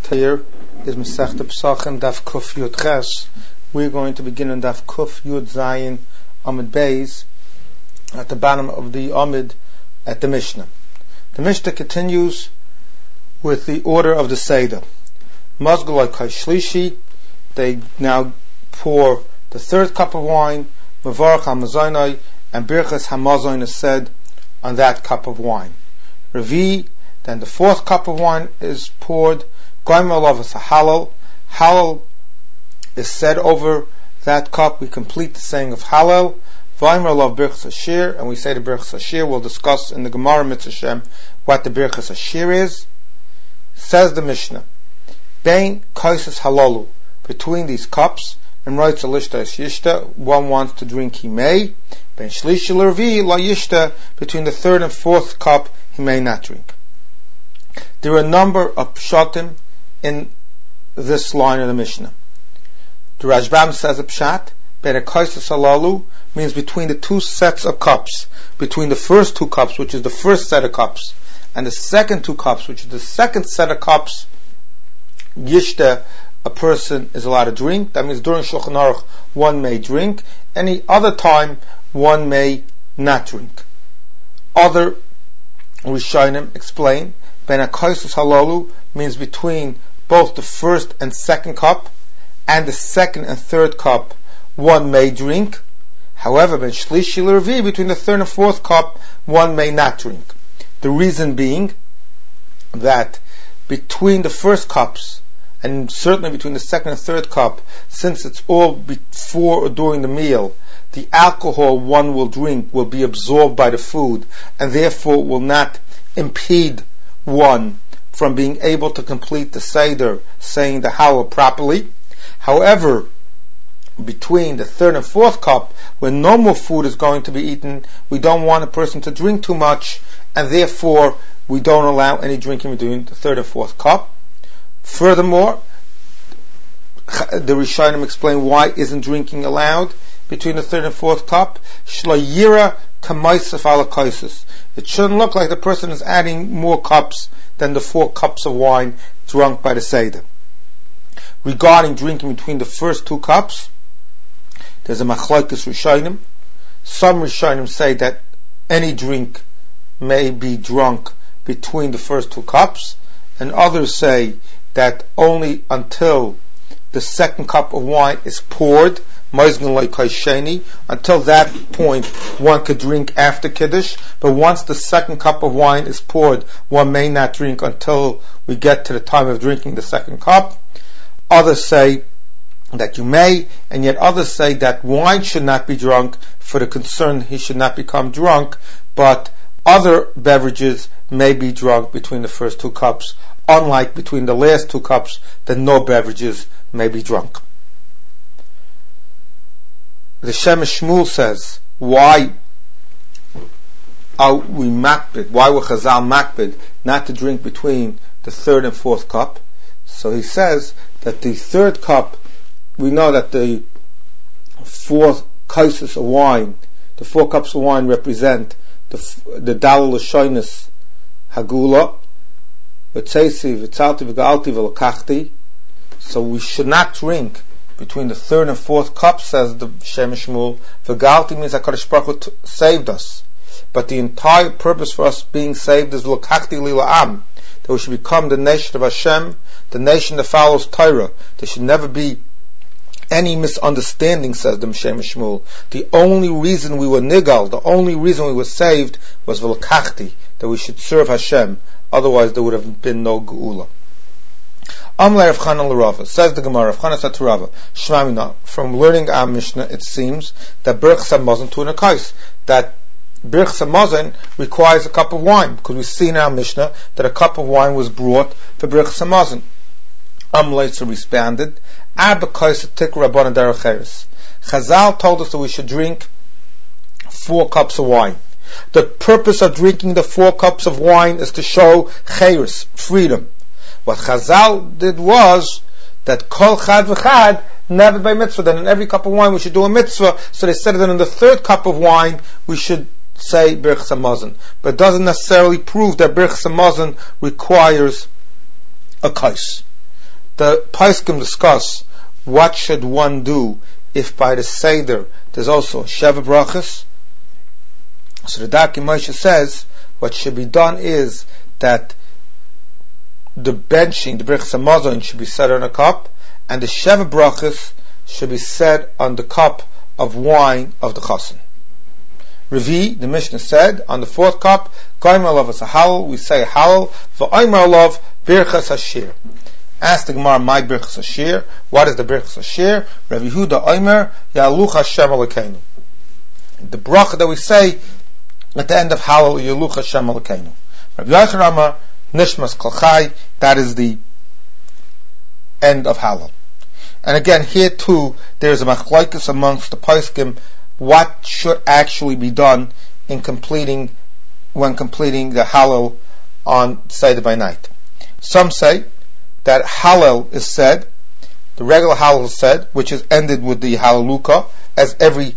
here is Masechta Pesachim Daf Kuf Yud Ches. We're going to begin on Daf Kuf Yud Zayin Amid Beis at the bottom of the Amid at the Mishnah. The Mishnah continues with the order of the Seder. Mazgulai Kai Shlishi, they now pour the third cup of wine, Mavarach HaMazaynai, and Birchas HaMazayn is said on that cup of wine. Revi, then the fourth cup of wine is poured. Goyim Olav is a Hallel. Hallel is said over that cup. We complete the saying of Hallel. Vayim Olav Birchas Ashir, and we say the Birchas Ashir. We'll discuss in the Gemara Mitzvah Shem what the Birchas Ashir is. Says the Mishnah, Bein Kaisis Halalu, between these cups, and writes a Lishta Es Yishta, one wants to drink, he may. Bein Shlishi L'Revi La Yishta, between the third and fourth cup, he may not drink. There are a number of pshatim in this line of the Mishnah. The Rashbam says a pshat, Bein Kaisis Halalu, means between the two sets of cups, between the first two cups, which is the first set of cups, and the second two cups, which is the second set of cups, Yishta, a person is allowed to drink. That means during Shulchan Aruch one may drink. Any other time one may not drink. Other Rishonim explain, Ben HaKaisus Halalu means between both the first and second cup and the second and third cup one may drink. However, Ben Shlishi L'Revi, between the third and fourth cup one may not drink. The reason being that between the first cups and certainly between the second and third cup, since it's all before or during the meal, the alcohol one will drink will be absorbed by the food and therefore will not impede one from being able to complete the Seder, saying the Hallel properly. However, between the third and fourth cup, when no more food is going to be eaten, we don't want a person to drink too much, and therefore we don't allow any drinking between the third and fourth cup. Furthermore, the Rishonim explain why isn't drinking allowed between the third and fourth cup. Shlayira kamaisaf ala kaisus. It shouldn't look like the person is adding more cups than the 4 cups of wine drunk by the Seder. Regarding drinking between the first 2 cups, there's a machlokes Rishonim. Some Rishonim say that any drink may be drunk between the first 2 cups, and others say that only until the second cup of wine is poured, until that point one could drink after Kiddush, but once the second cup of wine is poured, one may not drink until we get to the time of drinking the second cup. Others say that you may, and yet others say that wine should not be drunk for the concern he should not become drunk, but other beverages may be drunk between the first 2 cups, unlike between the last 2 cups, that no beverages may be drunk. The Shemesh Shmuel says, why are we makbid? Why were Chazal makbid not to drink between the third and fourth cup? So he says that the third cup, we know that the 4 kaisos of wine, the 4 cups of wine represent the dalil l'shoynus hagula, v'tzeisi v'tzalti v'ga'alti v'lakachti. So we should not drink between the third and fourth cup, says the Shemesh Shmuel. V'ga'alti means HaKadosh Baruch Hu saved us, but the entire purpose for us being saved is l'kachti li la'am, that we should become the nation of Hashem, the nation that follows Torah. There should never be any misunderstanding, says the Shemesh Shmuel. The only reason we were nigal, the only reason we were saved was v'lakachti, that we should serve Hashem. Otherwise there would have been no geula. Amle Rav Chanan l'Rava, says the Gemara, Rav Chanan said to Rava, Shmamina, from learning our Mishnah, it seems that Birchas HaMazayn to an akais, that Birchas HaMazayn requires a cup of wine, because we see in our Mishnah that a cup of wine was brought for Birchas HaMazayn. Amle responded, Chazal told us that we should drink 4 cups of wine. The purpose of drinking the 4 cups of wine is to show chayris, freedom. What Chazal did was that kol chad v'chad, never by mitzvah, that in every cup of wine we should do a mitzvah, so they said that in the 3rd cup of wine we should say Birchas HaMazayn. But it doesn't necessarily prove that Birchas HaMazayn requires a kais. the Poskim discuss what should one do if by the Seder there's also Sheva Brachas. So the Darkei Moshe says what should be done is that the benching, the Birchas Hamazon, should be said on a cup, and the Sheva Brachas should be said on the cup of wine of the Chassan. Revi, the Mishnah said, on the fourth cup, Goymer Lov as a Halal, we say Halal, V'Oymer Lov Birchas Hashir. Ask the Gemara, my Birchas Hashir, what is the Birchas Hashir? Rav Yehuda Omer, Yaluch Hashem Elokeinu. The bracha that we say at the end of Halal, Yaluch Hashem Elokeinu. Rav Yochanan Amar, Nishmas Kol Chai, that is the end of Halal. And again, here too, there is a machlokes amongst the poskim what should actually be done when completing the Halal on Seder by night. Some say that Halal is said, the regular Halal is said, which is ended with the Halaluka, as every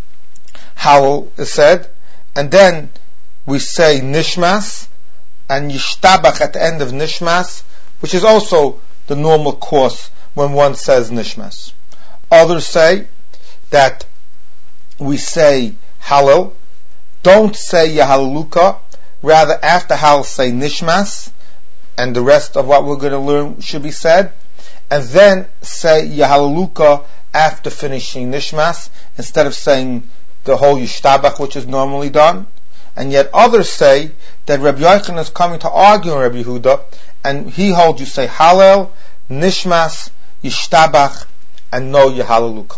Halal is said, and then we say Nishmas and Yishtabach at the end of Nishmas, which is also the normal course when one says Nishmas. Others say that we say Halal, don't say Yahalaluka, rather after Halal say Nishmas, and the rest of what we're going to learn should be said, and then say Yahalaluka after finishing Nishmas, instead of saying the whole Yishtabach, which is normally done. And yet others say that Rabbi Yochanan is coming to argue in Rabbi Yehuda, and he holds you say Halal, Nishmas, Yishtabach, and no Yahalaluka.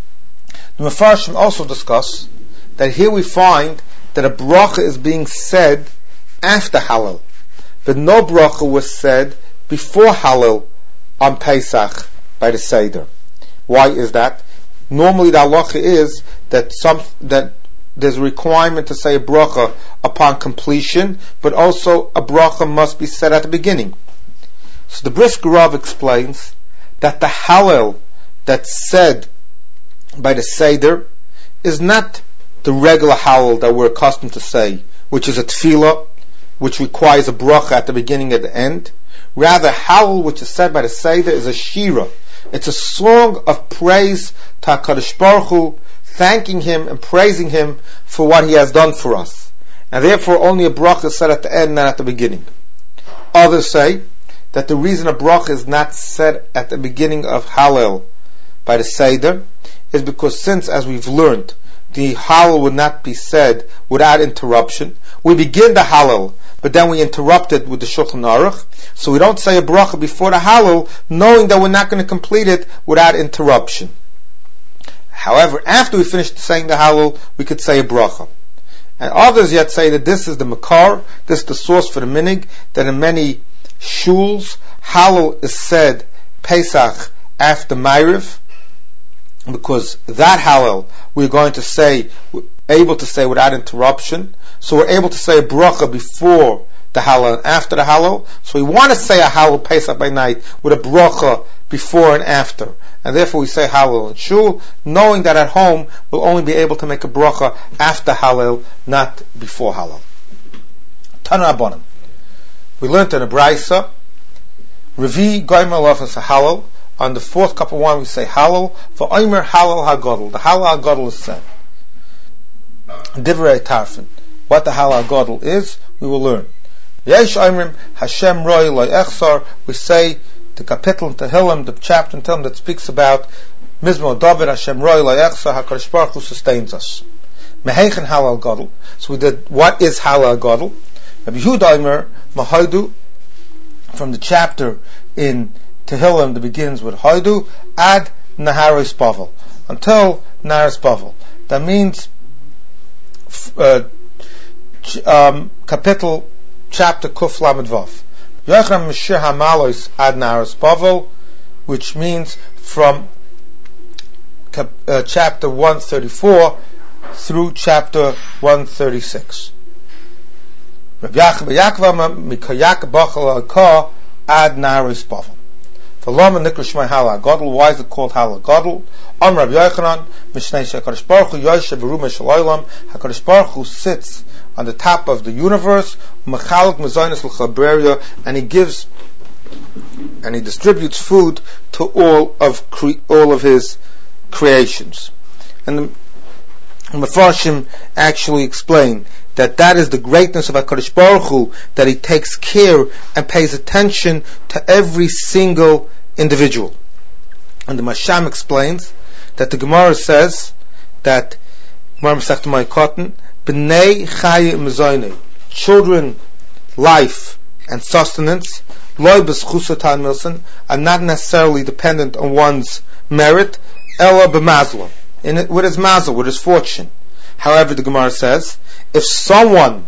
The Mefarshim also discuss that here we find that a bracha is being said after Halal, but no bracha was said before Halal on Pesach by the Seder. Why is that? Normally the halacha is that there's a requirement to say a bracha upon completion, but also a bracha must be said at the beginning. So the Brisker Rav explains that the Halal that's said by the Seder is not the regular Halal that we're accustomed to say, which is a tefillah, which requires a bracha at the beginning and the end. Rather, Halal, which is said by the Seder, is a shira. It's a song of praise to HaKadosh Baruch Hu, thanking Him and praising Him for what He has done for us. And therefore only a bracha is said at the end, not at the beginning. Others say that the reason a bracha is not said at the beginning of Halal by the Seder is because since, as we've learned, the Halal would not be said without interruption, we begin the Halal, but then we interrupt it with the Shulchan Aruch, so we don't say a bracha before the Halal, knowing that we're not going to complete it without interruption. However, after we finish saying the Halal, we could say a bracha. And others yet say that this is the Makar, this is the source for the minig, that in many shuls, Halal is said Pesach after Ma'ariv, because that Halal we're going to say, able to say without interruption, so we're able to say a bracha before the Halal and after the Halal, so we want to say a Halal Pesach by night with a bracha before and after, and therefore we say Halal and Shul, knowing that at home we'll only be able to make a bracha after Halal, not before Halal. Tana Rabbanan. We learned in a Braisa, Revi Goymer Lov as a Halal. On the fourth cup of wine we say Halal, for Omer Halal HaGodel. The Halal HaGodel is said. Divrei Tarfin. What the Halal HaGodel is, we will learn. Yesh Omerim Hashem Roi Lo Echsar. We say the kapitel in Tehillim, the chapter in Tehillim that speaks about Mizmor David, Hashem Roi Lo Echsar, HaKadosh Baruch Hu sustains us. Meheichen Halal HaGodel. So we did, what is Halal HaGodel? Rabbi Yehuda Omer Mahaidu, from the chapter in Tehillim that begins with Haidu, ad Naharis Bavel, until Naharis Bavel. That means kapitel, chapter Kuf Lamed Vav. Yochanan Mishir Hamalois ad Naharis Bavel, which means from chapter 134 through chapter 136. Rabbi Yaakov Mikayak Bachal Alka ad Naharis Bavel. Why is it called Halal Gadol? Rabbi Yochanan, HaKadosh Baruch Hu Yoshev B'Ruma Shel Olam. HaKadosh Baruch Hu sits on the top of the universe, and He gives and He distributes food to all of His creations. And the Mefarshim actually explain that is the greatness of HaKadosh Baruch Hu, that He takes care and pays attention to every single individual. And the Masham explains that the Gemara says that B'nei Chaye Mezonei, children, life, and sustenance, loy b'schusotan milson, are not necessarily dependent on one's merit, ela b'mazlo, with his mazel, with his fortune. However, the Gemara says, if someone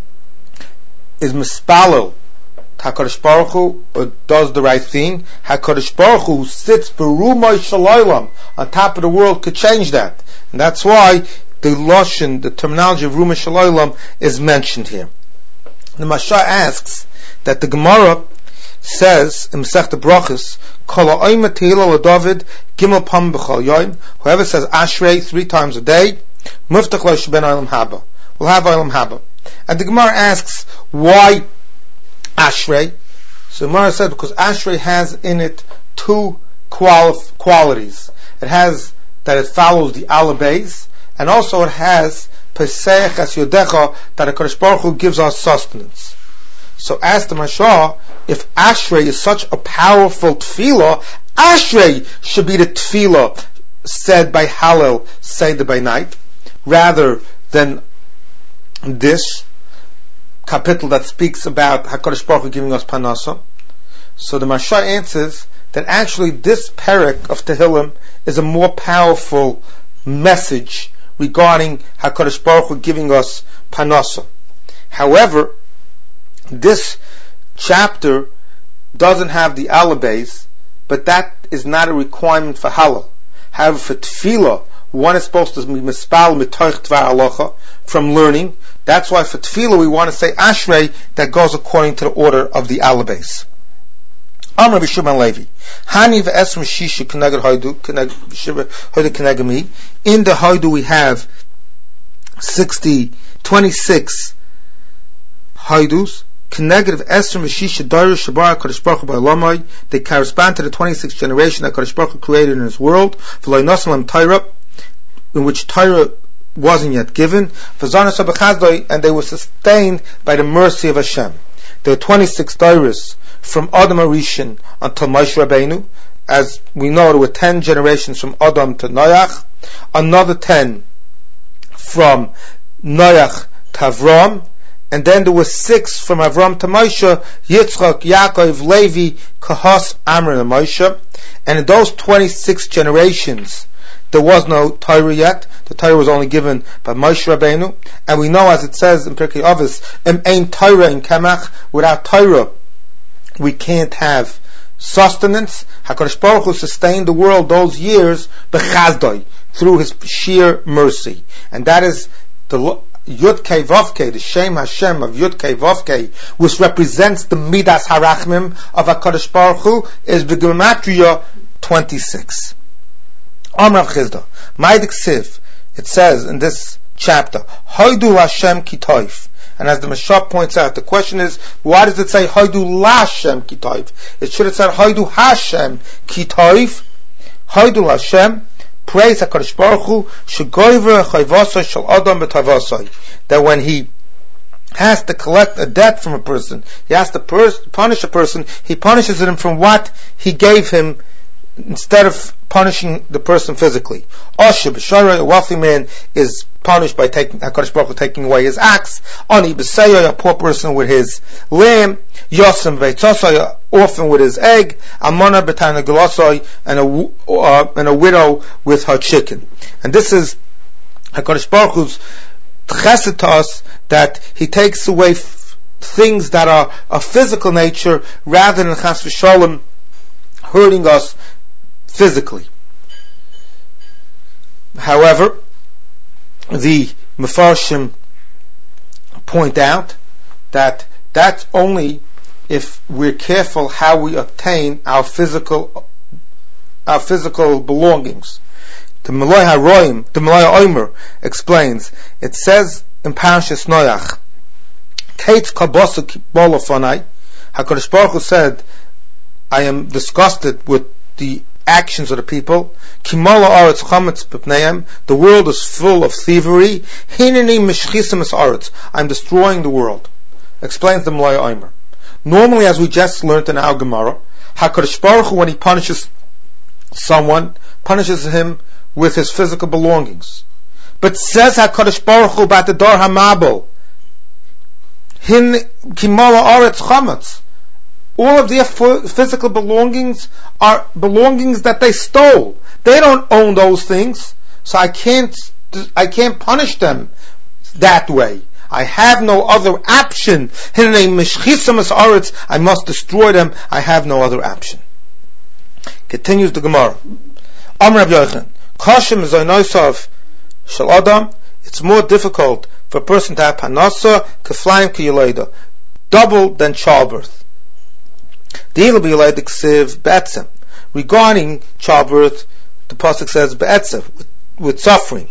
is mispalel HaKadosh Baruch Hu, or does the right thing, HaKadosh Baruch Hu sits berumay shalaylam, on top of the world, could change that. And that's why the lashon, the terminology of rumay shalaylam, is mentioned here. The Masha asks that the Gemara says in Masechta Brachos, Kol ha'omer tehillah LaDavid gimel pam b'chol yom, whoever says Ashrei 3 times a day, muftach lo sheben olam haba, will have olam haba. And the Gemara asks, why Ashrei? So the Gemara said, because Ashrei has in it 2 qualities. It has that it follows the alabes, and also it has Pesach as Yodecha, that HaKadosh Baruch Hu gives us sustenance. So ask the Mashah, if Ashrei is such a powerful tefillah, Ashrei should be the tefillah said by Hallel, Seder by night, rather than this kapitel that speaks about HaKadosh Baruch Hu giving us Panasa. So the Mashah answers that actually this perek of Tehillim is a more powerful message regarding HaKadosh Baruch Hu giving us Panasa. However, this chapter doesn't have the alabes, but that is not a requirement for Hallel. However, for Tefillah, one is supposed to be mispal mitoich tvar halacha, from learning. That's why for Tefillah we want to say Ashrei, that goes according to the order of the alabes. Amar B'Shimon Levi, Hani v'esrim shisha k'neged hoidu k'neged mi. In the hoidu we have 26 hoidus. K'neged v'esrim shisha darish shabar HaKadosh Baruch Hu ba'olamai. They correspond to the 26th generation that HaKadosh Baruch Hu created in His world. V'lo nosem lam Torah, in which Torah wasn't yet given. V'zanas ha'bechazdoi, and they were sustained by the mercy of Hashem. There were 26 dairas from Adam Arishin until Moshe Rabbeinu. As we know, there were 10 generations from Adam to Noach, another 10 from Noach to Avram, and then there were 6 from Avram to Moshe, Yitzchak, Yaakov, Levi, Kahas, Amram, and Moshe. And in those 26 generations, there was no Torah yet. The Torah was only given by Moshe Rabbeinu. And we know, as it says in Pirkei Avos, Ein Torah in Kemach, without Torah we can't have sustenance. HaKadosh Baruch Hu sustained the world those years b'chazdoi, through His sheer mercy. And that is the Yud Kei Vav Kei, the Shem Hashem of Yud Kei Vav Kei, which represents the Midas Harachmim of HaKadosh Baruch Hu, is b'gematria 26. Amar Chizda, Ma'adik Siv, it says in this chapter, Hoidu Hashem Kitoif. And as the Mashah points out, the question is, why does it say Hoidu Lashem Kitoif? It should have said Hoidu Hashem Kitoif. Hoidu Hashem, praise HaKadosh Baruch Hu, Shegoyver Chayvasai Shal Adam B'Tavasai, that when he has to collect a debt from a person, he has to punish a person, he punishes him from what he gave him, instead of punishing the person physically. Osher b'shara, a wealthy man is punished by HaKadosh Baruch Hu taking away his axe. Ani b'seya, a poor person with his lamb. Yosem v'etzosai, an orphan with his egg. Amona b'tana galosai, and a widow with her chicken. And this is HaKadosh Baruch Hu's chesed to us, that He takes away things that are of physical nature, rather than chas v'sholem hurting us physically. However, the Mefarshim point out that that's only if we're careful how we obtain our physical belongings. The Malay HaRoim, the Malay Omer explains, it says in Parashas Noach, Keit Kabosu Bolofonai, HaKadosh Baruch Hu said, I am disgusted with the actions of the people. Kimala aretz chametz b'pneihem. The world is full of thievery. Hineni mishchisem es aretz. I'm destroying the world. Explains the Malaya Omer. Normally, as we just learned in our Gemara, HaKadosh Baruch Hu, when he punishes someone, punishes him with his physical belongings. But says HaKadosh Baruch Hu about the Dar HaMabel, Hin Kimala aretz chametz. All of their physical belongings are belongings that they stole. They don't own those things, so I can't punish them that way. I have no other option. I must destroy them. I have no other option. Continues the Gemara. Amar Rabbi Yochanan, Kashim zoynosav shel adam. It's more difficult for a person to have panasa keflayim kiyoleda, double than childbirth. Regarding childbirth, the pasuk says be'etzev, with suffering.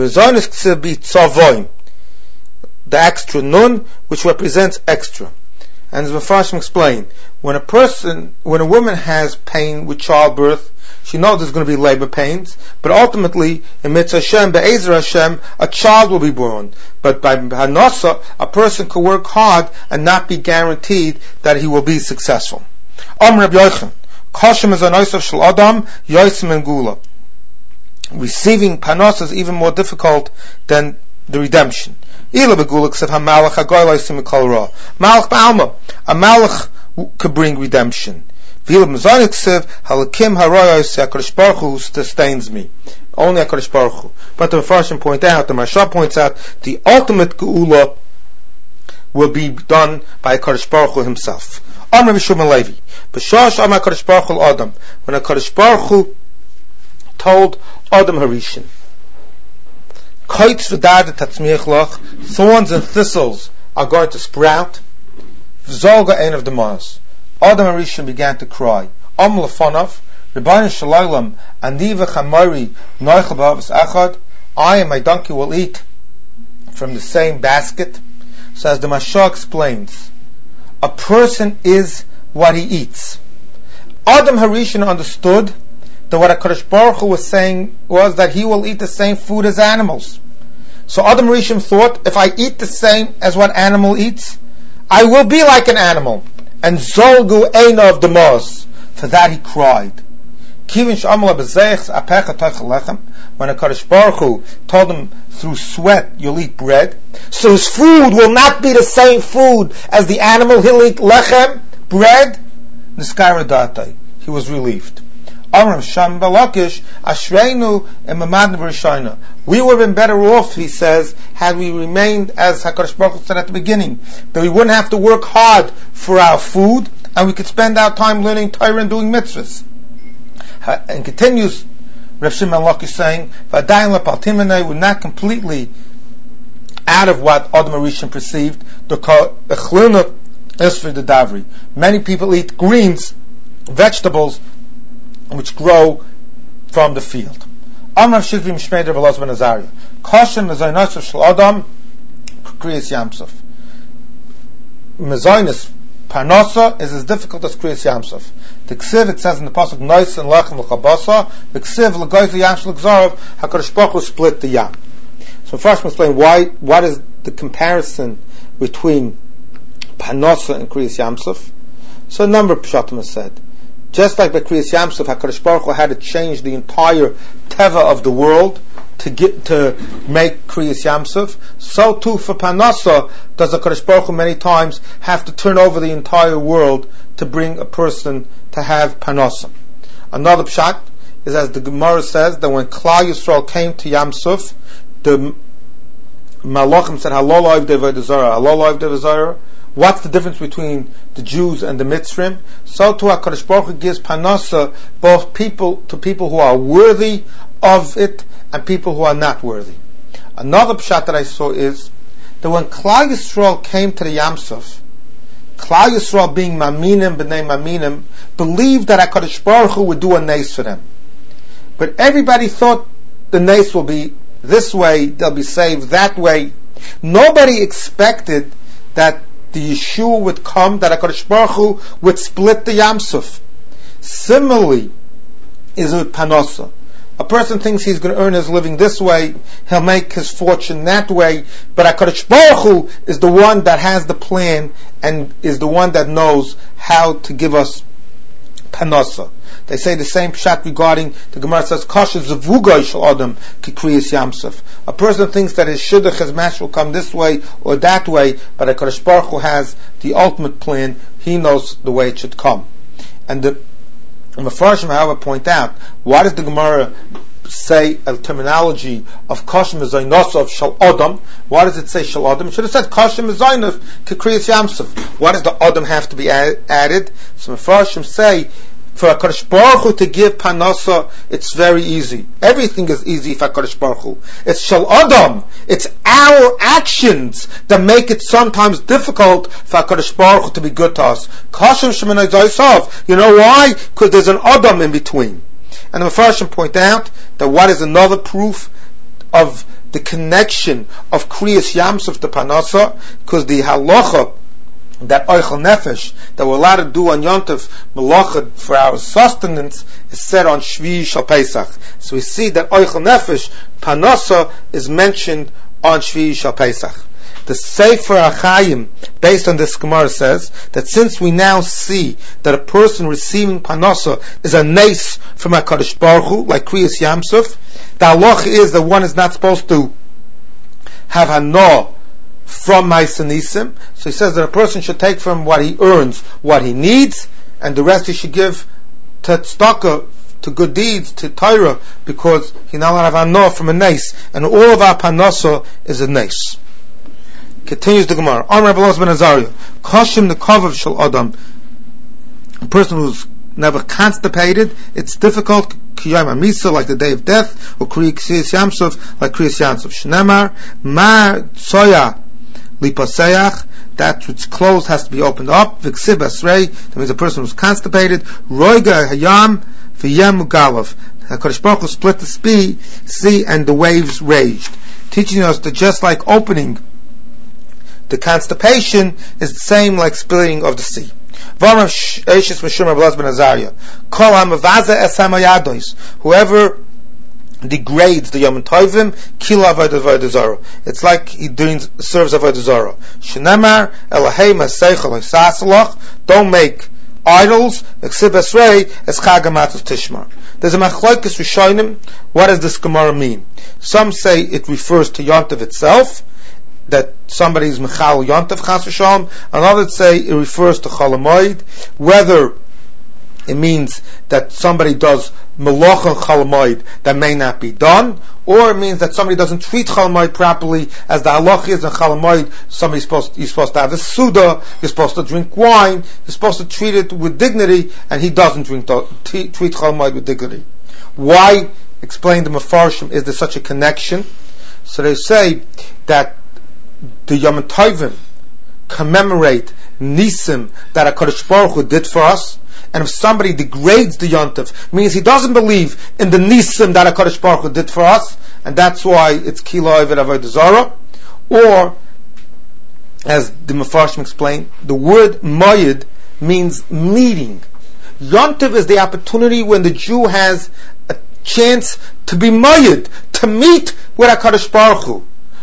The extra nun, which represents extra. And as Mepharshim explained, when a woman has pain with childbirth, she knows there's going to be labor pains, but ultimately, in Mitzvah Hashem, Be'ezer Hashem, a child will be born. But by Hanasa, a person can work hard and not be guaranteed that he will be successful. Rabbi Yochanan, Koshem is an oisav shel adam, yoisim and gula. Receiving panos is even more difficult than the redemption. Ila begula k'sev hamalach hagoy loisim mikol ra. Malach ba'alma, a malach could bring redemption. V'ila m'zonik k'sev halakim haroyos HaKadosh Baruch Hu sustains me. Only HaKadosh Baruch Hu. But the Mepharshim point out, the Maharsha points out, the ultimate geula will be done by HaKadosh Baruch Hu himself. Amar B'Shulman Levi, B'shosh Amar HaKadosh Baruch Hu Adam, when HaKadosh Baruch Hu told Adam Harishan, Koitz v'dad tatzmiach loch, thorns and thistles are going to sprout. V'zolga ein of the Mars. Adam Harishan began to cry. Am lefonav, Rebbeinu Shalom, ani v'chamori noichel b'avos achad. I and my donkey will eat from the same basket. So as the Maharsha explains, a person is what he eats. Adam Harishan understood that what HaKadosh Baruch Hu was saying was that he will eat the same food as animals. So Adam Harishan thought, if I eat the same as what animal eats, I will be like an animal. And Zolgu Eina of the Maz. For that he cried. When HaKadosh Baruch Hu told him, through sweat you'll eat bread, so his food will not be the same food as the animal. He'll eat lechem, bread. He was relieved. We would have been better off, he says, had we remained as HaKadosh Baruch Hu said at the beginning, that we wouldn't have to work hard for our food, and we could spend our time learning Torah and doing mitzvahs. And continues Rav Shimon Lakish saying, we're not completely out of what Adam Harishan perceived. Many people eat greens, vegetables, which grow from the field. Amrav Shivim Shmei Rav Elazar ben Azariah. Koshem mezonos shel adam kriyas yamsuf. Mezonos parnasa is as difficult as kriyas yamsuf. The ksiv, it says in the pasuk nois and lechem l'chabasa. The ksiv l'goyz l'yam shel gzarav. HaKadosh Baruch Hu split the yam. So first we explain what is the comparison between parnasa and kriyas yamsuf. So a number of pshatim is said. Just like by Kriyas Yamsuf, HaKadosh Baruch Hu had to change the entire teva of the world to make Kriyas Yamsuf, so too for Panasa does HaKadosh Baruch Hu many times have to turn over the entire world to bring a person to have Panasa. Another pshat is, as the Gemara says, that when Klal Yisrael came to Yamsuf, the Malachim said, Halol oiv de'avodah zarah, Halol oiv de'avodah zarah. What's the difference between the Jews and the Mitzrim? So too HaKadosh Baruch Hu gives Panasa both people who are worthy of it and people who are not worthy. Another pshat that I saw is that when Klal Yisrael came to the Yamsuf, Klal Yisrael being Maminim b'nei Maminim believed that HaKadosh Baruch Hu would do a nes for them. But everybody thought the nes will be this way, they'll be saved that way. Nobody expected that the Yeshua would come, that HaKadosh Baruch Hu would split the Yamsuf. Similarly, is with Panosa. A person thinks he's going to earn his living this way, he'll make his fortune that way, but HaKadosh Baruch Hu is the one that has the plan and is the one that knows how to give us Panosa. They say the same pshat regarding, the Gemara says, Kasha Zavugay Shal Adam Kikriyas Yamsuf. A person thinks that his shidduch, his match will come this way or that way, but HaKadosh Baruch Hu has the ultimate plan. He knows the way it should come. And the Mefarshim, however, point out, why does the Gemara say a terminology of Kashem Zaynov Shal Adam? Why does it say Shal Adam? It should have said Kashem Zaynov Kikriyas Yamsuf. Why does the Adam have to be added? So Mefarshim say, for HaKadosh Baruch Hu to give Panosa, it's very easy. Everything is easy for HaKadosh Baruch Hu. It's Shal Adam. It's our actions that make it sometimes difficult for HaKadosh Baruch Hu to be good to us. Kashem Sheminai Zaysav. You know why? Because there's an Adam in between. And the Mefarshim point out that what is another proof of the connection of Kriyas Yamsuf to Panosa? Because the halacha that Oichel Nefesh, that we're allowed to do on Yontif Melacha for our sustenance, is said on Shvi Shal Pesach. So we see that Oichel Nefesh, Panosa, is mentioned on Shvi Shal Pesach. The Sefer HaChaim, based on this Gemara, says that since we now see that a person receiving Panosa is a nes from HaKadosh Baruch Hu, like Kriyas Yamsuf, the halacha is that one is not supposed to have hana from Maisanisim. So he says that a person should take from what he earns, what he needs, and the rest he should give to tzedakah, to good deeds, to Torah, because he now have hana from a nes, and all of our Panosa is a nes. Continues the Gemara. Amar Rabbi Elazar ben Azariah, Kashim the Kavav Shel Adam. A person who's never constipated, it's difficult. Kiyam Amisa, like the day of death, or Kriyas Yamsuf, like Kriyas Yamsuf. Shnemar Ma Tsoya Lipaseach, that which closed has to be opened up. Viksib Asrei, that means a person who's constipated. Roiga Hayam V'yem Galav. HaKadosh Baruch Hu split the sea and the waves raged, teaching us that just like opening the constipation is the same like splitting of the sea. Whoever degrades the Yom Tovim, kila avodah zarah. It's like he serves avodah zarah. Shenemar elahei maseichel hisasalach. Don't make idols. Exib esrei es chagamatus tishmar. There's a machlokes rishonim. What does this Gemara mean? Some say it refers to Yom Tov itself, that somebody is Mechal Yontav Chas v'Shalom, and others say it refers to Chol Hamoed, whether it means that somebody does Melocha Chol Hamoed that may not be done, or it means that somebody doesn't treat Chol Hamoed properly, as the halach is in Chol Hamoed, you're supposed to have a Suda, you're supposed to drink wine, you're supposed to treat it with dignity, and he doesn't treat Chol Hamoed with dignity. Why, explain the Mefarshim, is there such a connection? So they say that the Yom Tovim commemorate Nisim that HaKadosh Baruch Hu did for us, and if somebody degrades the Yom Tov, means he doesn't believe in the Nisim that HaKadosh Baruch Hu did for us, and that's why it's Kila Ovid Avodah Zarah. Or, as the Mefarshim explain, the word Moyed means meeting. Yom Tov is the opportunity when the Jew has a chance to be Moyed, to meet with HaKadosh Baruch Hu.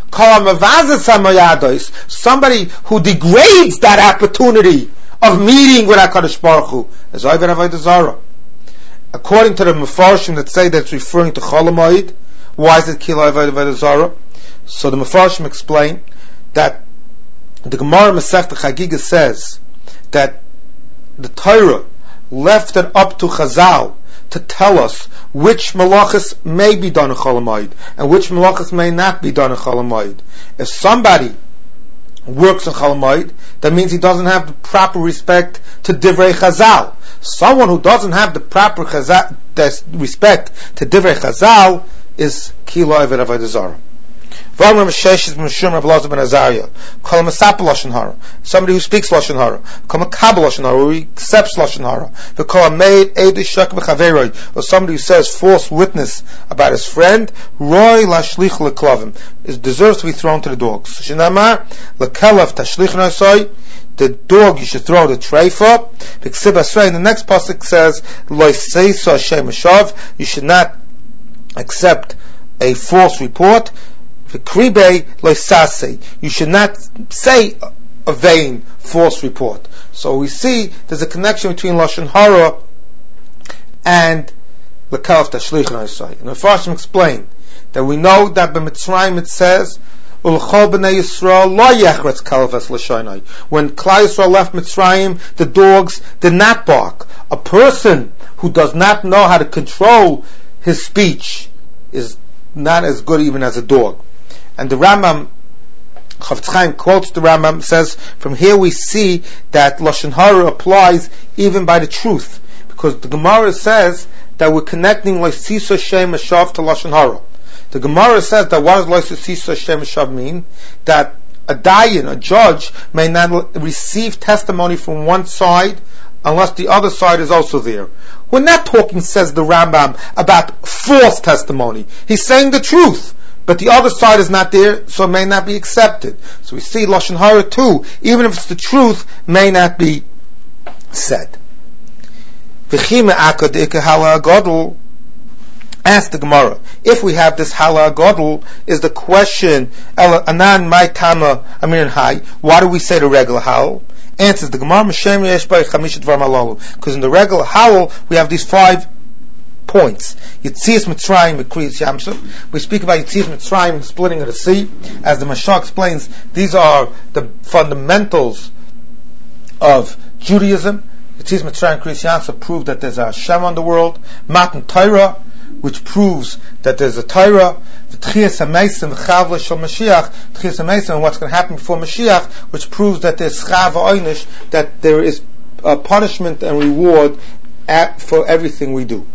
Somebody who degrades that opportunity of meeting with HaKadosh Baruch Hu is Oived Avodah Zarah. According to the Mefarshim that say that it's referring to Chol Hamoed, why is it Kila Oived Avodah Zarah? So the Mefarshim explain that the Gemara Masechta Chagiga says that the Torah left it up to Chazal to tell us which malachas may be done in Chol Hamoed and which malachas may not be done in Chol Hamoed. If somebody works in Chol Hamoed, that means he doesn't have the proper respect to Divrei Chazal. Someone who doesn't have the proper respect to Divrei Chazal is Kila Oived Avodah Zarah. Somebody who speaks Lashon Hara, or he accepts Lashon Hara, or somebody who says false witness about his friend, deserves to be thrown to the dogs. the dog you should throw the treifa. In the next pasuk says, Lo seiso Hashem Hashav, you should not accept a false report. V'kribe lo sasei, you should not say a vain false report. So we see there's a connection between Lashon Hara and the Kalaf Tashlichon Hasai. And the Farshim explain that we know that by Mitzrayim it says, Ulchol b'nei Yisrael lo yechretz kalvas l'shonai. When Klal Yisrael left Mitzrayim, the dogs did not bark. A person who does not know how to control his speech is not as good even as a dog. And the Rambam, Chafetz Chaim quotes the Rambam, says, from here we see that Lashon Hara applies even by the truth. Because the Gemara says that we're connecting Loisiso Shem Hashav to Lashon Hara. The Gemara says that what does Loisiso Shem Hashav mean? That a dayan, a judge, may not receive testimony from one side unless the other side is also there. We're not talking, says the Rambam, about false testimony. He's saying the truth, but the other side is not there, so it may not be accepted. So we see Lashon Hara too, even if it's the truth, may not be said. Ask the Gemara, if we have this hala gadol, is the question, anan mai tama amir hai, why do we say the regular howl? Answers the Gemara, because in the regular howl we have these 5 points. Yitzias Mitzrayim Kriyas Yamsuf. We speak about Yitzias Mitzrayim, splitting of the sea. As the Mashal explains, these are the fundamentals of Judaism. Yitzias Mitzrayim Kriyas Yamsuf prove that there's a Hashem on the world. Matan Torah, which proves that there's a Torah. Tchias HaMeisim V'chavla Shel Mashiach, Tchias HaMeisim, and what's going to happen before Mashiach, which proves that there's Chav Oynish, that there is a punishment and reward for everything we do.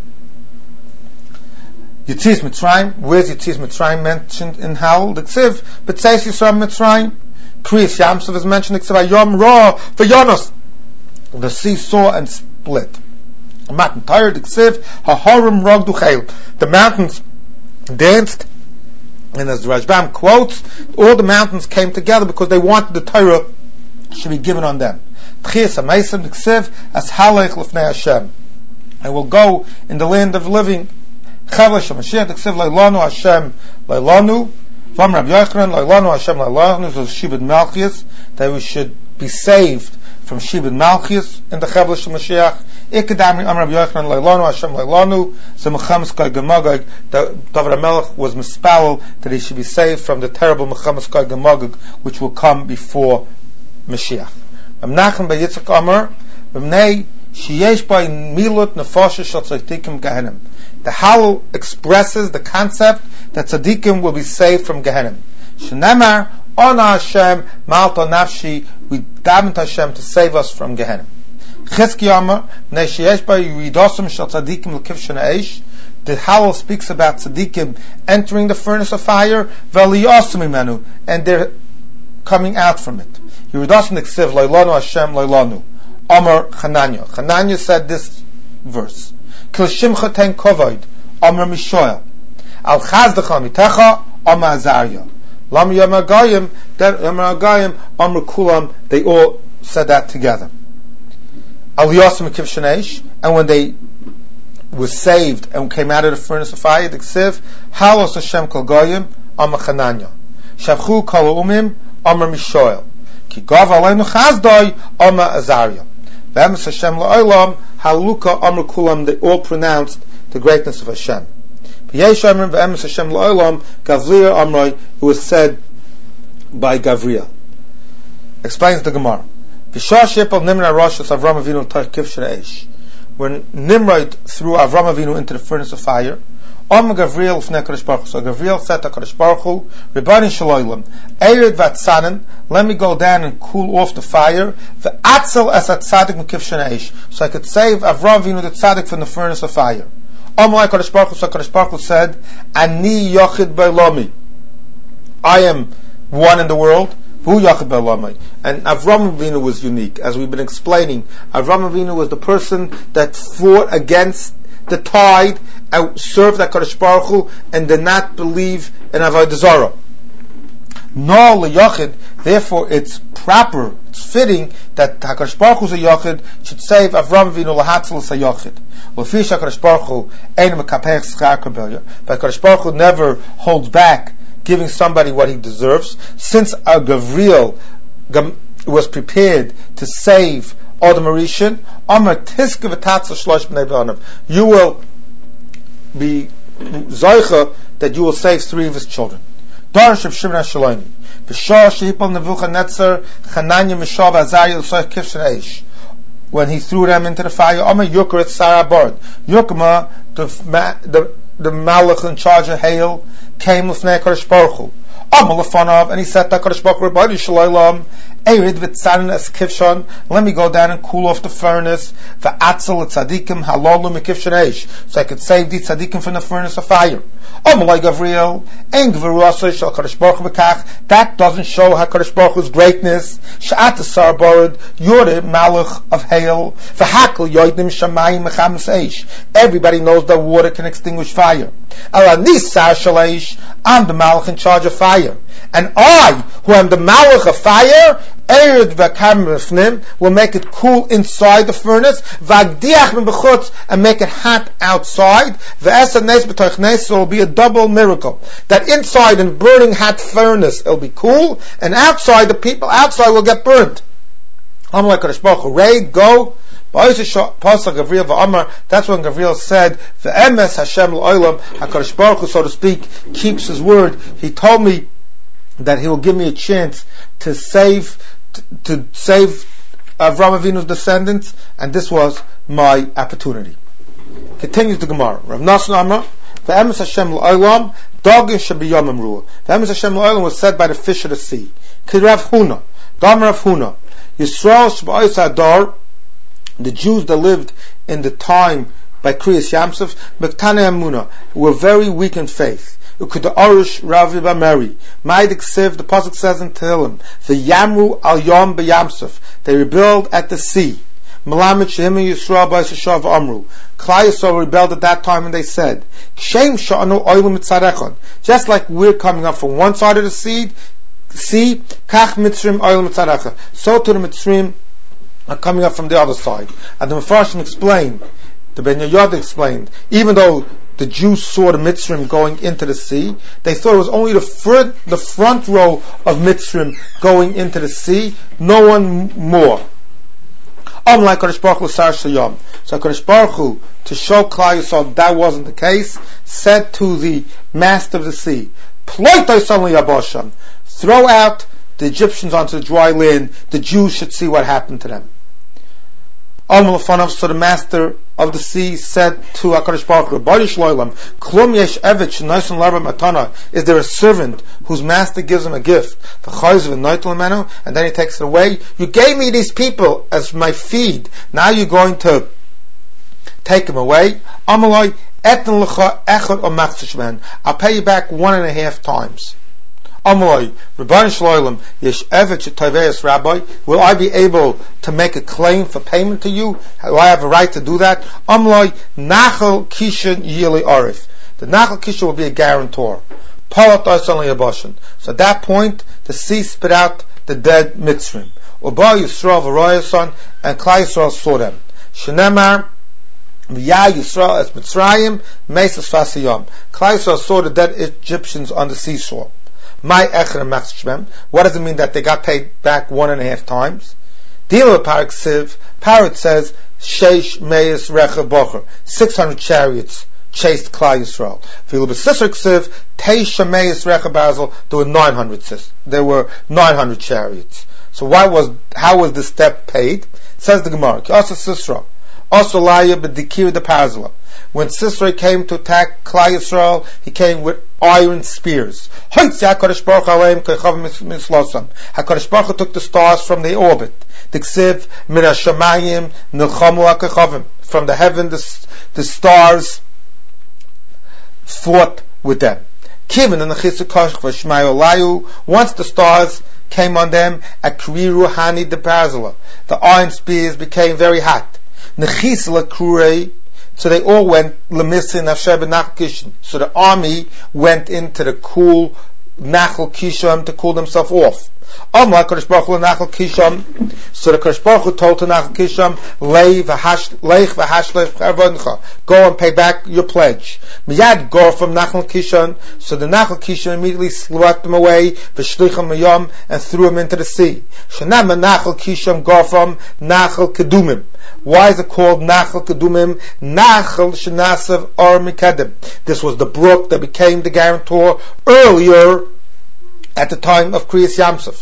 Yitzias Mitzrayim, where's Yitzias Mitzrayim mentioned in Howl? The Ksiv, B'tzeis Yisrael Mitzrayim, Kriyas Yamsuf is mentioned, Ksiv Hayom Ra V'yonos, the sea saw and split. Matan Torah, the Ksiv, HaHorim Rogdu Chayil, the mountains danced. And as the Rashbam quotes, all the mountains came together because they wanted the Torah should be given on them. Tchias HaMeisim Ksiv as Halech L'fnei Hashem. I will go in the land of living. Chavla Shel Mashiach Ksiv Leilanu Hashem Leilanu. Vam Rabbi Yochanan Leilanu Hashem Leilanu. So Shibud Malchus, that we should be saved from Shibud Malchus in the Chavla Shel Mashiach. Ikadami Am Rabbi Yochanan Leilanu Hashem Leilanu. So Mechamas Gog Magog, that David HaMelech was mispelled that he should be saved from the terrible Mechamas Gog Magog which will come before Mashiach. Menachem by Yitzchak Amar, B'mnei Sheyesh by Milut Nefoshes Shel Tzadikim Gehenim. The Howl expresses the concept that tzaddikim will be saved from Gehenim. Shenemar Ona Hashem Malto Nafshi, we daven to Hashem to save us from Gehenim. Chizki Amar B'nei Sheyesh by Yidosim Shel Tzadikim L'kiv Shena Eish. The Howl speaks about tzaddikim entering the furnace of fire, V'liyosim Imenu, and they're coming out from it. Yidosim N'ksiv Leilanu Hashem Leilanu. Amar Chananya. Chananya said this verse. Kil Shimcha Ten Kovoid. Amar Mishoel. Al Chazdecha Mitecha. Amar Azariah. Lam Yamar Gayim. Amar Kulam. They all said that together. Al Yosim Kiv Shenesh. And when they were saved and came out of the furnace of fire, the Ksiv, Halos Hashem Kol Goyim. Amar Chananya. Shavchu Kol Umim. Amar Mishoel. Ki Gav Aleinu Chazdoi. Amar Azariah. V'emes Hashem la'olam, haluka amr kulam, they all pronounced the greatness of Hashem. V'yesh amrim v'emes Hashem la'olam, Gavriel Amroi, it was said by Gavriel. Explains the Gemara. V'shah shepal Nimrod Roshas Avram Avinu Tarkiv Shre'esh. When Nimrod threw Avram Avinu into the furnace of fire, Am Gavriel Fnei Kadosh Baruch Hu. So Gavriel said to Kadosh Baruch Hu, Rebbeinu Shalom, Ered Vatzanen, let me go down and cool off the fire. V'atzel es atzadik mekiv sheneish, so I could save Avram Avinu the tzaddik from the furnace of fire. Amalei Kadosh Baruch Hu. So Kadosh Baruch Hu said, Ani yochid b'olami, I am one in the world. V'hu yochid b'olami. And Avram Avinu was unique, as we've been explaining. Avram Avinu was the person that fought against the tide and served HaKadosh Baruch Hu and did not believe in Avodah Zarah. No leYachid. Therefore, it's proper, it's fitting that Hakadosh Baruch Hu's a Yachid should save Avram Avinu lahatzilus a Yachid. L'fish Hakadosh Baruch Hu ein mekapech schar kabelya. But Hakadosh Baruch Hu never holds back giving somebody what he deserves. Since a Gavriel was prepared to save Adam Arishan, Amar Tiska v'tatzah shlosh b'nei b'anav. You will be zoicha that you will save 3 of his children. Darash of Shimon HaShalom. V'shah shehipol Nebuchadnezzar Chananya Mishav Azariah l'soich kivshen eish. When he threw them into the fire, Amar Yukar et Sarah Bard. Yukma, the Malach in charge of Hail, came with HaKadosh Baruch Hu. Amar Lefanav, and he said to HaKadosh Baruch Hu, Rabbi Shalom, Eirid v'tzanin es kivshon, let me go down and cool off the furnace, v'atzel et tzadikim halolu mikivshon eish, so I could save the tzadikim from the furnace of fire. Amalai Gavriel, en gvaru asay shal HaKadosh Baruch Hu v'kach, that doesn't show HaKadosh Baruch Hu's greatness. Sha'at asar barad, you're the Malach of Hail, v'hakal yoidim shamayim mechamas eish. Everybody knows that water can extinguish fire. Ala nisar shal eish, I'm the Malach in charge of fire. And I, who am the Malach of fire, Ered v'kam will make it cool inside the furnace, v'agdiach min b'chutz, and make it hot outside. V'esad nes b'toich nes, so it will be a double miracle. That inside in burning hot furnace, it'll be cool, and outside, the people outside will get burnt. Amalei Kadosh Baruch Hu, raid, go. That's when Gavriel said, "Ve'emes Hashem l'olam." HaKadosh Baruch Hu, so to speak, keeps his word. He told me that he will give me a chance to save Avram Avinu's descendants, and this was my opportunity. Continues the Gemara. Rav Nassan Amar, "Ve'emes Hashem l'olam, dogin shebiyam amruah." Ve'emes Hashem l'olam was said by the fish of the sea. Kid Rav Huna, Dam Rav Huna, Yisrael shba'os adar. The Jews that lived in the time by Kriyas Yamsuf, Mektane Amuna, were very weak in faith. Ukud Arush Ravi Bameri. Maidik Siv, the Pasuk says in Tehillim, the Yamru al Yom B'Yamsuf. They rebelled at the sea. Melamed Shehim Yisrael B'Yisrael Amru. Klal Yisrael rebelled at that time and they said, Kshem Sha'anu Oilu Mitzarechon. Just like we're coming up from one side of the sea, Kach Mitzrim Oilu Mitzarecha. So to the Mitzrim are coming up from the other side. And the Mefarshim explained, the Ben Yehoyada explained, even though the Jews saw the Mitzrim going into the sea, they thought it was only the front row of Mitzrim going into the sea, no one more. Unlike Kadosh Baruch Hu Sar Shayam. So Kadosh Baruch Hu, to show Klal Yisrael that wasn't the case, said to the master of the sea, Ploitoi suddenly Yabasham, throw out the Egyptians onto the dry land, the Jews should see what happened to them. So the master of the sea said to HaKadosh Baruch Hu, is there a servant whose master gives him a gift, and then he takes it away? You gave me these people as my feed, now you're going to take them away? I'll pay you back 1.5 times. Amalai, Rebbeinu Shloim, Yesh Evet Shetoveus Rabbi, will I be able to make a claim for payment to you? Do I have a right to do that? Amalai, Nachal Kishan Yili Arif. The Nachal Kishan will be a guarantor. Palat Osan Yabashan. So at that point, the sea spit out the dead Mitzrim. Uba Yisrael V'royason, and Klal Yisrael saw them. Shenemar, V'ya Yisrael es Mitzrayim, Mesas Fasiyam. Klal Yisrael saw the dead Egyptians on the seashore. My Echer and Machshmem. What does it mean that they got paid back 1.5 times? Deal with Parak Siv. Parak says, Sheish Meis Recha Bocher. 600 chariots chased Klal Yisrael. Vilu B'Sisrik Siv, Teisha Meis Recha Basil. There were 900 chariots. So how was the step paid? Says the Gemara, Asa Sisra. Also Laya B'Dikir the Pazla. When Sisra came to attack Klal Yisrael, he came with iron spears. HaKadosh Baruch Hu took the stars from the orbit. From the heaven, the stars fought with them. Once the stars came on them, the iron spears became very hot. So they all went lemisin afsher b'nach kishin. So the army went into the cool Nachal Kisham to cool themselves off. Amar Kodesh Baruch Hu Nachal Kisham. So the Kodesh Baruch Hu told to Nachal Kisham, Leich v'hashlech, go and pay back your pledge. Miyad go from Nachal Kisham. So the Nachal Kisham immediately swept them away, v'shlicham mayom, and threw him into the sea. Shanama Nachal Kisham go from Nachal Kedumim. Why is it called Nachal Kedumim? Nachal Shanasav Or Mikedem. This was the brook that became the guarantor earlier at the time of Kriyas Yamsuf.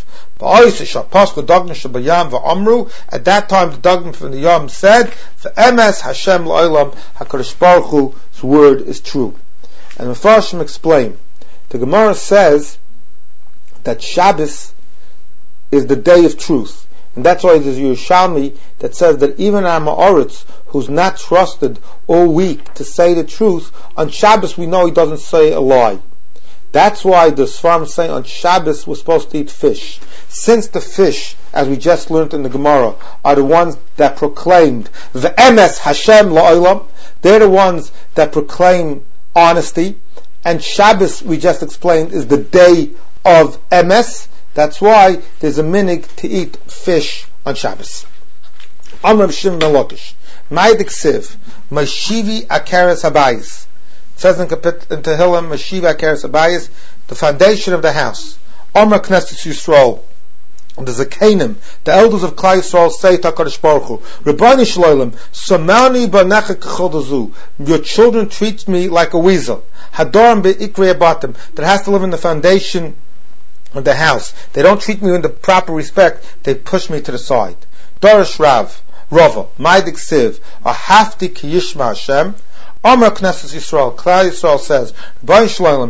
At that time, the Dagmim from the Yom said, "V'emes Hashem la'olam, HaKadosh Baruch Hu's word is true." And the Mefarshim explain. The Gemara says that Shabbos is the day of truth. And that's why there's Yerushalmi that says that even our Ma'aretz, who's not trusted all week to say the truth, on Shabbos we know he doesn't say a lie. That's why the Sfarim say on Shabbos we're supposed to eat fish. Since the fish, as we just learned in the Gemara, are the ones that proclaimed V'emes Hashem la'olam, they're the ones that proclaim honesty, and Shabbos, we just explained, is the day of Emes. That's why there's a minig to eat fish on Shabbos. Amr Shimon ben Lakish, Ma'adik Siv, Mashivi Akeres Habayis. It says in Tehillim, Mashivi Akeres Habayis, the foundation of the house. Amr Knesset Yisrael, the Zakanim, the elders of Klal Yisrael say to HaKadosh Baruch Hu, Rabbani Shloim, Samani Banecha K'chodazu, your children treat me like a weasel. Hadoram Be'ikri Abatim, that has to live in the foundation of the house. They don't treat me in the proper respect, they push me to the side. Dorish Rava, Ma'adik Siv, Ahafti Ki Yishma Hashem, Amar Knesset Yisrael, Klal Yisrael says, Rabbi Shloim,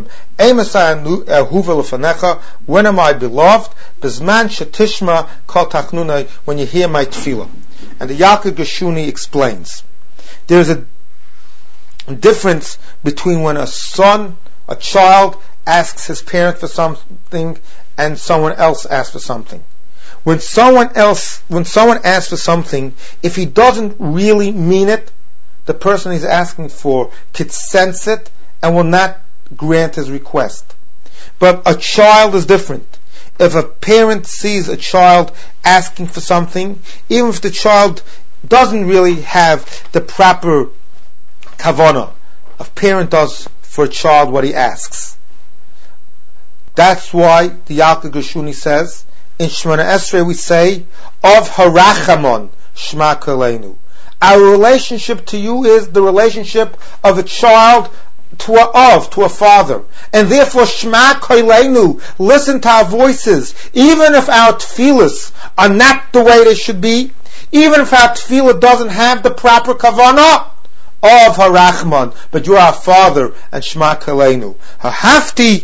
when am I beloved? Bizman Shetishma Kol Tachnunai, when you hear my tefillah. And the Yalkut Geshuni explains, there's a difference between when a child asks his parent for something and someone else asks for something. When someone asks for something, if he doesn't really mean it, the person he's asking for could sense it and will not grant his request. But a child is different. If a parent sees a child asking for something, even if the child doesn't really have the proper kavanah, a parent does for a child what he asks. That's why the Yalkut Geshuni says, in Shemona Esrei we say, of Harachamon Shma Koleinu. Our relationship to you is the relationship of a child to a father. And therefore, Shma Koleinu, listen to our voices. Even if our tefillas are not the way they should be, even if our tefillah doesn't have the proper kavanah of Harachman, but you are our father, and Shma Koleinu. Hahafti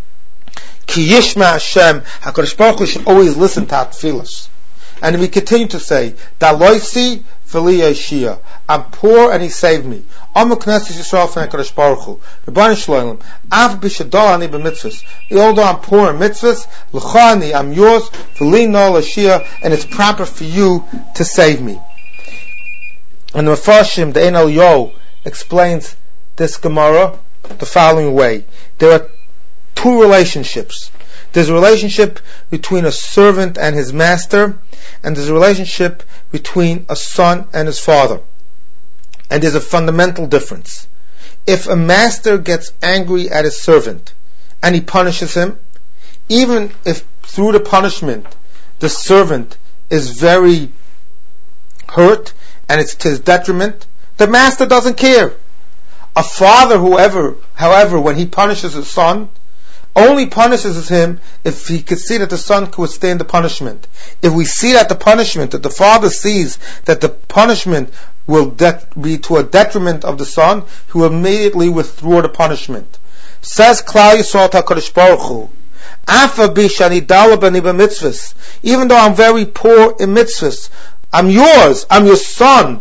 Ki Yishma Hashem, HaKadosh Baruch Hu should always listen to our tefillas. And we continue to say, Daloisi V'li Yeshia, I'm poor and He saved me. Amar Knesset Yisrael Fnei HaKadosh Baruch Hu, Rebbeinu Shloim, Av b'shadol ani b'mitzvahs. Although I'm poor in mitzvahs, l'chani, I'm yours, V'li no Yeshia, and it's proper for you to save me. And the Mefarshim, the Ein Yo, explains this Gemara the following way. There are two relationships. There's a relationship between a servant and his master, and there's a relationship between a son and his father. And there's a fundamental difference. If a master gets angry at his servant and he punishes him, even if through the punishment the servant is very hurt and it's to his detriment, the master doesn't care. A father, however, when he punishes his son, only punishes him if he could see that the son could withstand the punishment. If we see that the punishment, that the father sees that the punishment will be to a detriment of the son, he will immediately withdraw the punishment. Says Klal Yisrael HaKadosh Baruch Hu, Afa bi shani dala b'ni b'mitzvahs, even though I'm very poor in mitzvahs, I'm yours, I'm your son.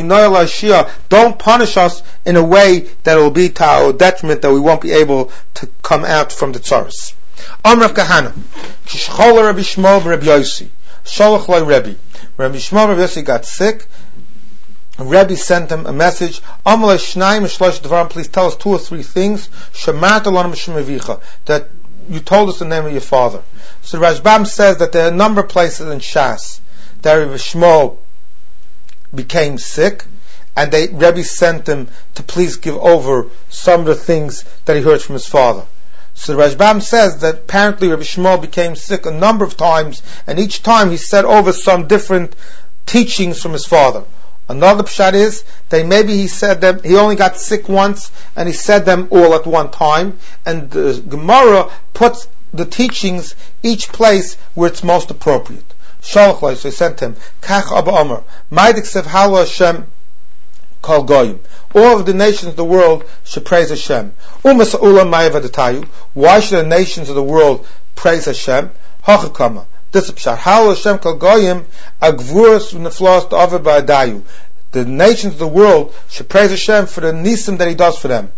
Don't punish us in a way that will be to our detriment, that we won't be able to come out from the tzaras. Amr Rav Kahana, Kishchol Rabbi Shmuel Rabbi Yossi, Sholach Loi Rabbi. Rabbi Shmuel Rabbi Yossi got sick. Rabbi sent him a message. Please tell us 2 or 3 things that you told us the name of your father. So Rashbam says that there are a number of places in Shas that Rebbe Shmuel became sick, and Rebbe sent him to please give over some of the things that he heard from his father. So the Rashbam says that apparently Rebbe Shmuel became sick a number of times, and each time he said over some different teachings from his father. Another pshat is that maybe he said them, he only got sick once, and he said them all at one time, and the Gemara puts the teachings each place where it's most appropriate. Shalach, so he sent him, Kach Abba Omer, Maidik Sev Hala Hashem Kol Goyim. All of the nations of the world should praise Hashem. Why should the nations of the world praise Hashem? Hachakama. This is pshat. Hala Hashem Kol Goyim Agvurus Neflos Ta'avid Ba'adayu. The nations of the world should praise Hashem for the nisim that He does for them.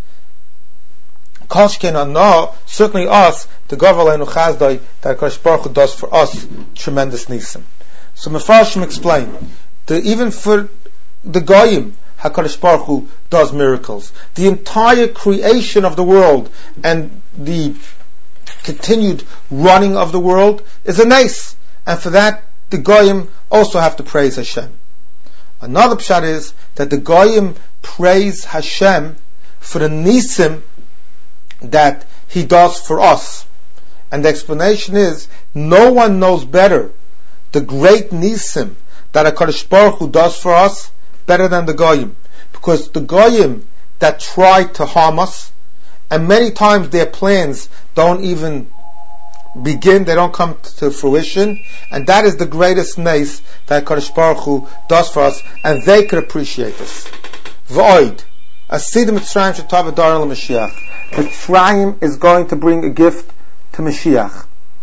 Certainly us, the Gavalenu Chazdai, that HaKadosh Baruch Hu does for us tremendous nisim. So Mefarshim explain that even for the Goyim, HaKadosh Baruch Hu does miracles. The entire creation of the world and the continued running of the world is a nes, and for that the Goyim also have to praise Hashem. Another pshat is that the Goyim praise Hashem for the nisim that He does for us, and the explanation is no one knows better the great nisim that HaKadosh Baruch Hu does for us better than the Goyim, because the Goyim that try to harm us, and many times their plans don't even begin, they don't come to fruition, and that is the greatest nes that HaKadosh Baruch Hu does for us, and they could appreciate us. V'oid, Asidim Mitzrayim Shetav Adar LaMashiach. Mitzrayim is going to bring a gift to Mashiach.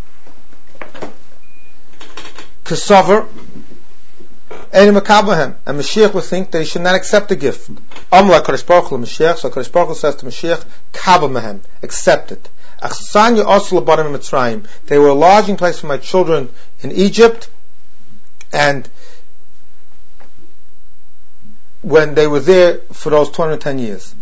Kesover, and Mashiach will think that he should not accept the gift. HaKadosh Baruch Hu Mashiach, so HaKadosh Baruch Hu says to Mashiach, Kaba Mehem, accept it. They were a lodging place for my children in Egypt, and when they were there for those 210 years.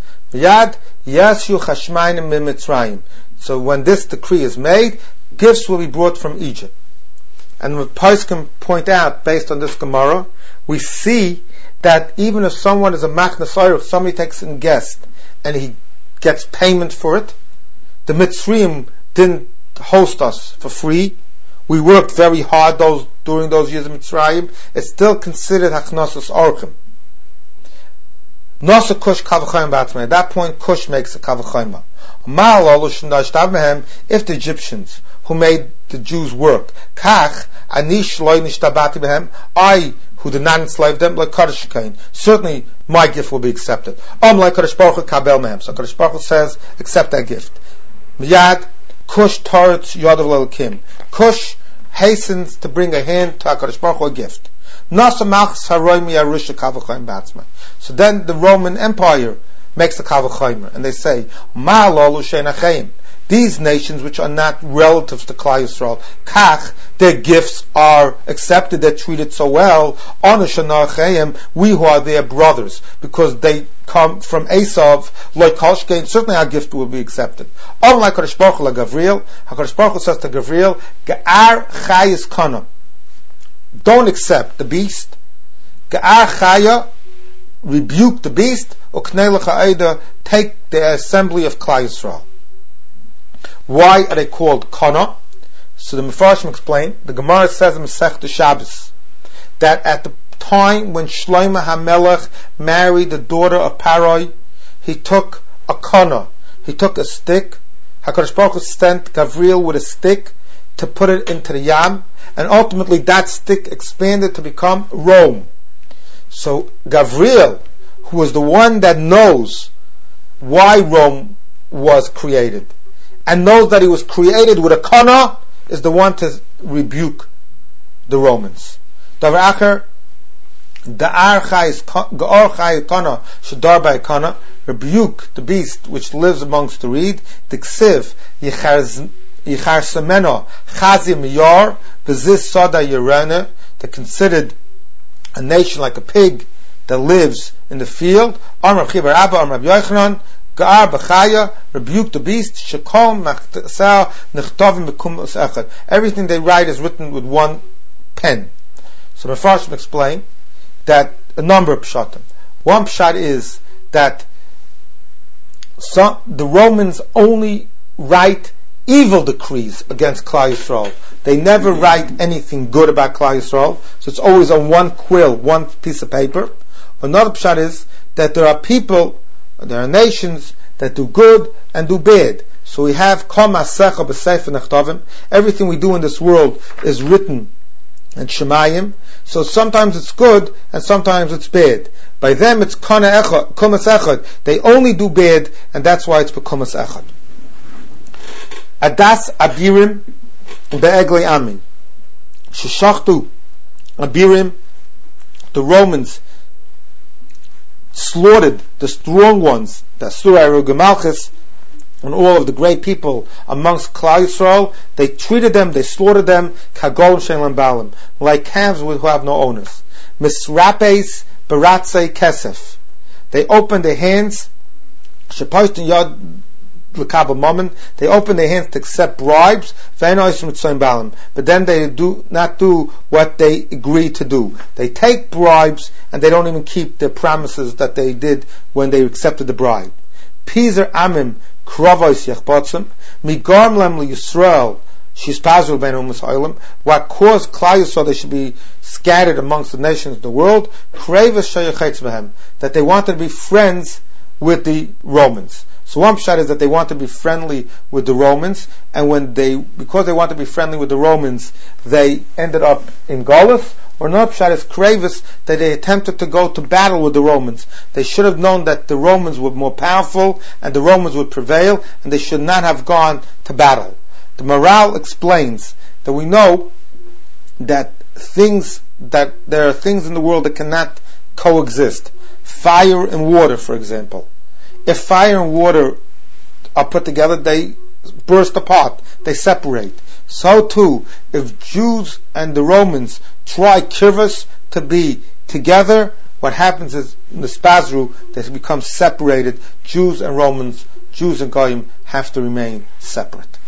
So when this decree is made, gifts will be brought from Egypt. And what Pais can point out, based on this Gemara, we see that even if someone is a machnas, if somebody takes in guest and he gets payment for it, the Mitzrayim didn't host us for free. We worked very hard during those years of Mitzrayim. It's still considered hachnosas orchim. Nasa kush kavachayim b'atzmei. At that point, kush makes a kavachayim. If the Egyptians who made the Jews work, kach anish loy nishtabati b'hem, I who did not enslave them, like Kaddish Kain, certainly my gift will be accepted. Like Kaddish Baruch Hu kabel mehem. So Kaddish Baruch Hu says, accept that gift. Miyad kush taretz yadav l'elkim. Kush hastens to bring a hand to HaKadosh Baruch Hu a gift. So then the Roman Empire makes the Kavachaymer, and they say, these nations which are not relatives to Klal Yisrael, Kach, their gifts are accepted, they're treated so well, we who are their brothers, because they come from Esav, like Kolshkein, certainly our gift will be accepted. Unlike HaKadosh Baruch Hu Gavriel, HaKadosh Baruch Hu says to Gavriel, Ge'ar Chayis Kana, don't accept the beast. Ge'ar Chaya, rebuke the beast, Uknei Lecha Eida, take the assembly of Klal Yisrael. Why are they called Kana? So the Mefarshim explain, the Gemara says in Masechta Shabbos, that at the time when Shlomo HaMelech married the daughter of Paroi, he took a Kana, he took a stick, HaKadosh Baruch Hu sent Gavriel with a stick to put it into the Yam, and ultimately that stick expanded to become Rome. So Gavriel, who was the one that knows why Rome was created, and knows that he was created with a kana, is the one to rebuke the Romans. Davar acher, da'ar chayis kana, shadar by kana, rebuke the beast which lives amongst the reed, diksiv, yichar semeno, chazim yar, v'zis sada yerana, they're considered a nation like a pig that lives in the field. Amar Chibar Abba, Amar Rabbi Yochanan, Ga'ar b'chaya, rebuke the beast, shekom machtasar nechtovim b'kumas echad. Everything they write is written with one pen. So the Mefarshim explain that a number of pshatim. One pshat is that the Romans only write evil decrees against Klal Yisrael. They never write anything good about Klal Yisrael, so it's always on one quill, one piece of paper. Another pshat is that there are people, there are nations that do good and do bad. So we have everything we do in this world is written in Shemayim. So sometimes it's good and sometimes it's bad. By them it's kumas echad. They only do bad, and that's why it's kumas echad. Adas abirim be'eglei amin. Sheshachtu abirim. The Romans slaughtered the strong ones, the Asura Rugamalchus, and all of the great people amongst Klal Yisrael. They treated them, they slaughtered them, kagol she'en balim, like calves who have no owners. Misrapes baratzei kesef. They opened their hands. Shepoistin yad l'kabel mammon. They opened their hands to accept bribes. But then they do not do what they agree to do. They take bribes and they don't even keep the promises that they did when they accepted the bribe. Pizer amim kravos yachbotzim migarm lem liyisrael shispazul ben umas ha'olam. What caused Klal Yisrael they should be scattered amongst the nations of the world? Kravos shayachetz behem, that they wanted to be friends with the Romans. So one pshat is that they want to be friendly with the Romans, and because they want to be friendly with the Romans, they ended up in Golus. Or another pshat is kravis, that they attempted to go to battle with the Romans. They should have known that the Romans were more powerful and the Romans would prevail, and they should not have gone to battle. The Maral explains that we know that there are things in the world that cannot coexist. Fire and water, for example. If fire and water are put together, they burst apart, they separate. So too, if Jews and the Romans try kirvus to be together, what happens is in the Spazru they become separated. Jews and Romans, Jews and Goyim have to remain separate.